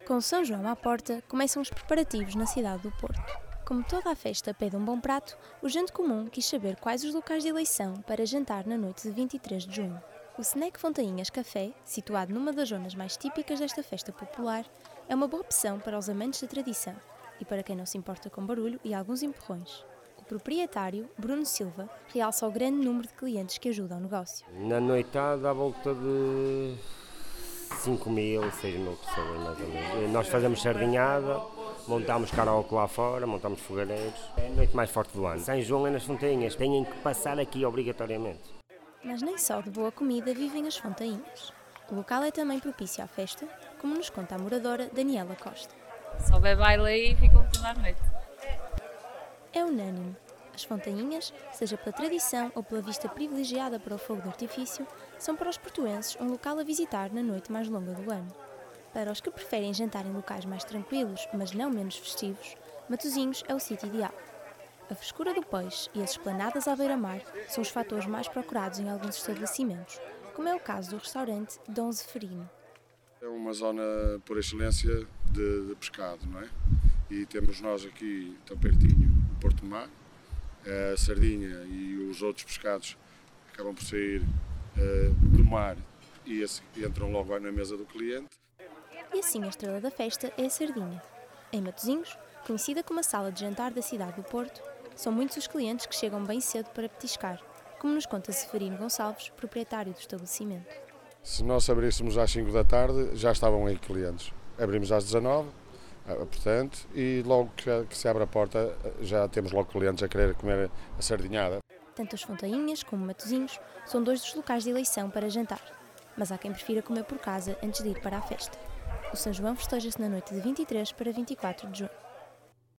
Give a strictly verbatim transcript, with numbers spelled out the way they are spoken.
Com o São João à porta, começam os preparativos na cidade do Porto. Como toda a festa pede um bom prato, o Gente Comum quis saber quais os locais de eleição para jantar na noite de vinte e três de junho. O Snack Fontainhas Café, situado numa das zonas mais típicas desta festa popular, é uma boa opção para os amantes da tradição e para quem não se importa com barulho e alguns empurrões. O proprietário, Bruno Silva, realça o grande número de clientes que ajudam ao negócio. Na noitada, à volta de cinco mil, seis mil pessoas, mais ou menos. Nós fazemos sardinhada, montamos karaoke lá fora, montamos fogareiros. É a noite mais forte do ano. São João é nas Fontainhas, têm que passar aqui obrigatoriamente. Mas nem só de boa comida vivem as Fontainhas. O local é também propício à festa, como nos conta a moradora Daniela Costa. Só bebe baile e ficam toda a noite. É unânime. As Fontainhas, seja pela tradição ou pela vista privilegiada para o fogo de artifício, são para os portuenses um local a visitar na noite mais longa do ano. Para os que preferem jantar em locais mais tranquilos, mas não menos festivos, Matosinhos é o sítio ideal. A frescura do peixe e as esplanadas à beira-mar são os fatores mais procurados em alguns estabelecimentos, como é o caso do restaurante Dom Zeferino. É uma zona por excelência de, de pescado, não é? E temos nós aqui, tão pertinho, o Porto Mar, a sardinha e os outros pescados acabam por sair uh, do mar e esse, entram logo na mesa do cliente. E assim a estrela da festa é a sardinha. Em Matosinhos, conhecida como a sala de jantar da cidade do Porto, são muitos os clientes que chegam bem cedo para petiscar, como nos conta Zeferino Gonçalves, proprietário do estabelecimento. Se nós abríssemos às cinco da tarde, já estavam aí clientes. Abrimos às dezanove, portanto, e logo que se abre a porta, já temos logo clientes a querer comer a sardinhada. Tanto as Fontainhas como Matosinhos são dois dos locais de eleição para jantar, mas há quem prefira comer por casa antes de ir para a festa. O São João festeja-se na noite de vinte e três para vinte e quatro de junho.